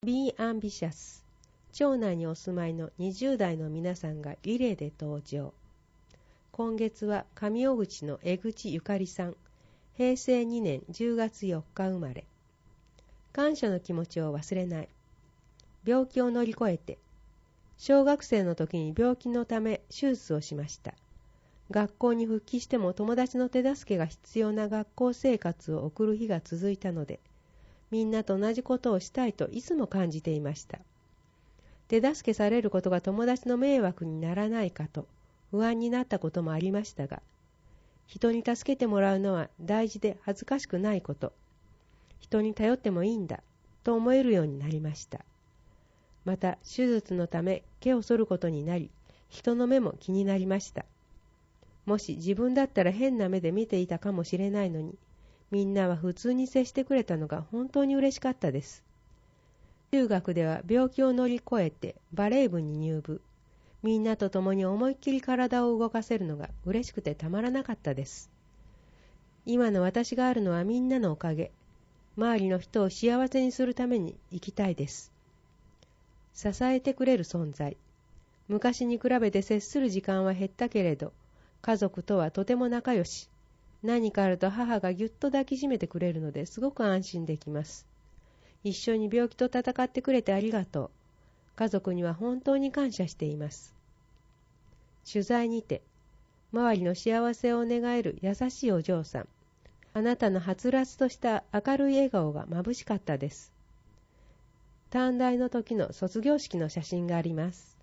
Be Ambitious。町内にお住まいの20代の皆さんがリレーで登場。今月は上尾口の江口ゆかりさん。平成2年10月4日生まれ。感謝の気持ちを忘れない。病気を乗り越えて。小学生の時に病気のため手術をしました。学校に復帰しても友達の手助けが必要な学校生活を送る日が続いたので、みんなと同じことをしたいといつも感じていました。手助けされることが友達の迷惑にならないかと不安になったこともありましたが、人に助けてもらうのは大事で恥ずかしくないこと、人に頼ってもいいんだと思えるようになりました。また手術のため毛を剃ることになり、人の目も気になりました。もし自分だったら変な目で見ていたかもしれないのに、みんなは普通に接してくれたのが本当に嬉しかったです。中学では病気を乗り越えてバレー部に入部。みんなと共に思いっきり体を動かせるのが嬉しくてたまらなかったです。今の私があるのはみんなのおかげ。周りの人を幸せにするために生きたいです。支えてくれる存在。昔に比べて接する時間は減ったけれど、家族とはとても仲良し。何かあると母がぎゅっと抱きしめてくれるのですごく安心できます。一緒に病気と戦ってくれてありがとう。家族には本当に感謝しています。取材にて、周りの幸せを願える優しいお嬢さん。あなたのはつらつとした明るい笑顔が眩しかったです。短大の時の卒業式の写真があります。